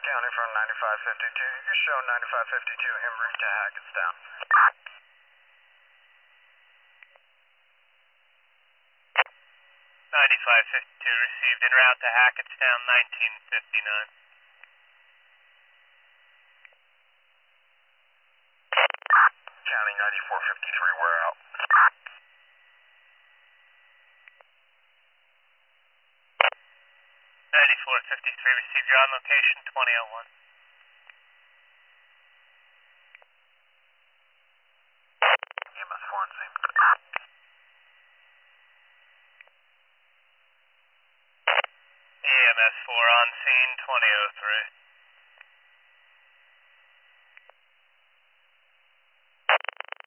County from 9552. You show 9552 en route to Hackettstown. 9552 received en route to Hackettstown, 1959. County 9453, we're out. 9453 received, you're on location, 2001. EMS 4 on scene. EMS 4 on scene, 2003.